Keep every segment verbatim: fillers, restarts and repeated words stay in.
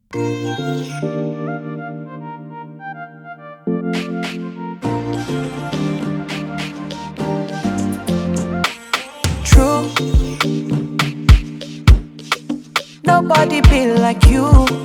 True, nobody be like you.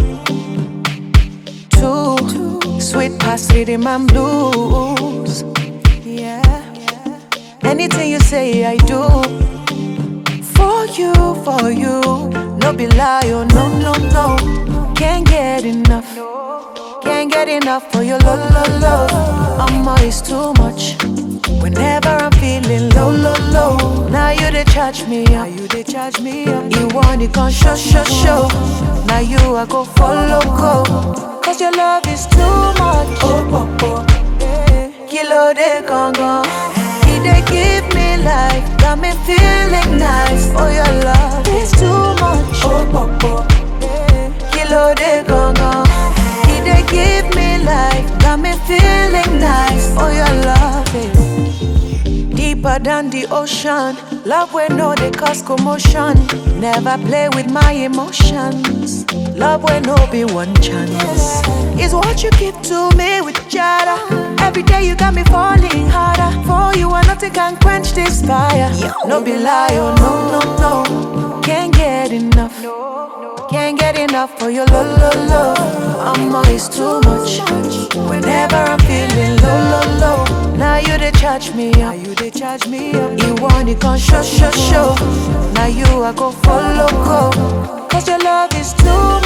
Too sweet past rhythm and blues. Yeah, anything you say I do. For you, for you, no be lie, oh no, no, no. Can't get enough, can't get enough for your love, love, love. Mama is too much. Whenever I'm feeling low, low, low. Now you they charge me up, you they charge me up. You want it, gon' show, show, show. Now you I go follow, go. Cause your love is too much. Oh, oh, oh. Yeah. Kilo de gongo. He they give me life, got me feeling nice. Oh, your love is too much. Oh, oh, oh. Yeah. Kilo de gongo. He they give me life, got me feeling nice. Oh, your love is deeper than the ocean. Love when no they cause commotion. Never play with my emotions. Love when no be one chance. Is what you give to me with Jada. Every day you got me falling harder. For you and nothing can quench this fire. No be lie, oh no, no, no. Can't get enough. Can't get enough for your love, love, love. Mama is too much. Whenever I'm feeling low, low, low. Now you they charge me up, you they charge me up. You want it, gon' show, show, show. Now you I go follow, go. Cause your love is too much.